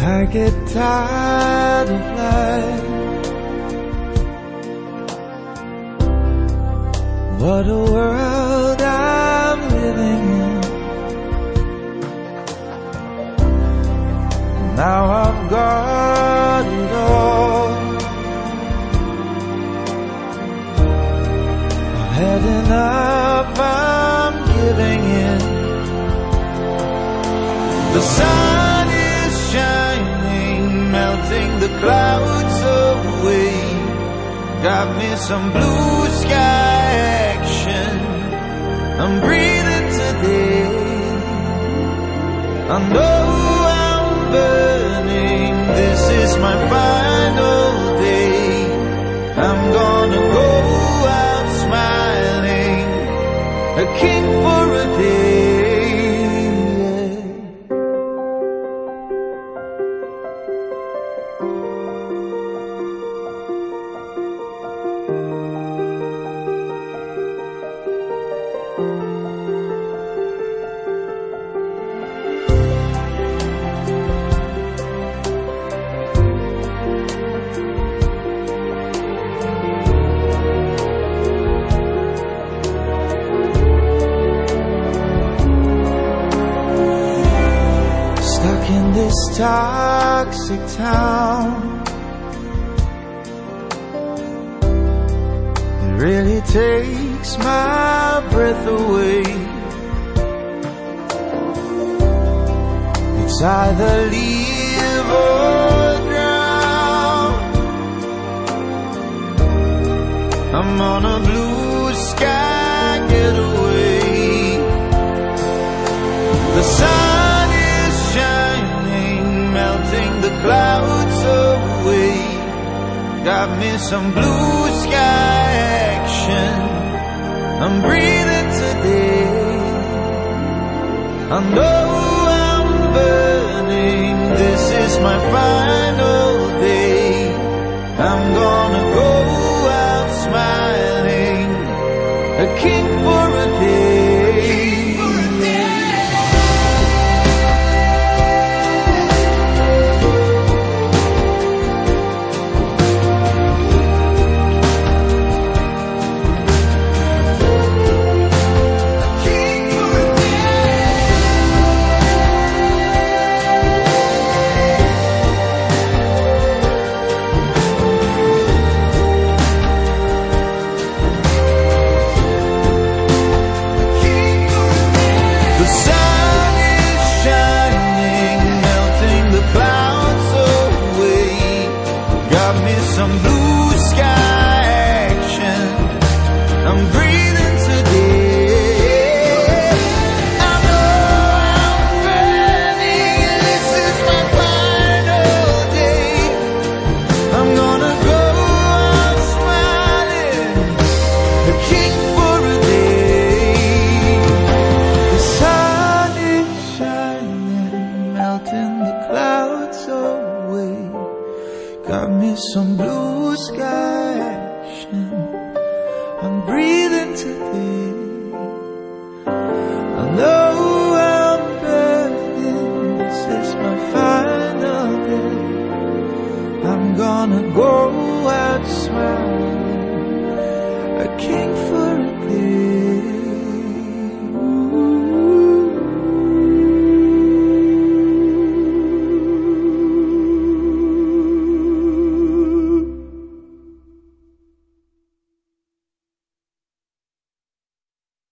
I get tired of life. What a world I'm living in. Now I've got it all. I've had enough, I'm giving in. The sun is shining, melting the clouds away. Got me some blue sky action, I'm breathing today. I know I'm burning, this is my final day. I'm gonna go out smiling, a king for a day. In this toxic town, it really takes my breath away. It's either live or drown. I'm on a blue sky getaway. The sun is shining, melting the clouds away. Got me some blue sky action, I'm breathing today. I know I'm burning, this is my final day. I'm gonna go out smiling, a king for a day. Some blue sky action, I'm breathing today. I know I'm burning, this is my final day. I'm gonna go out smiling, a king for a day. The sun is shining, melting the clouds away. Got me some blue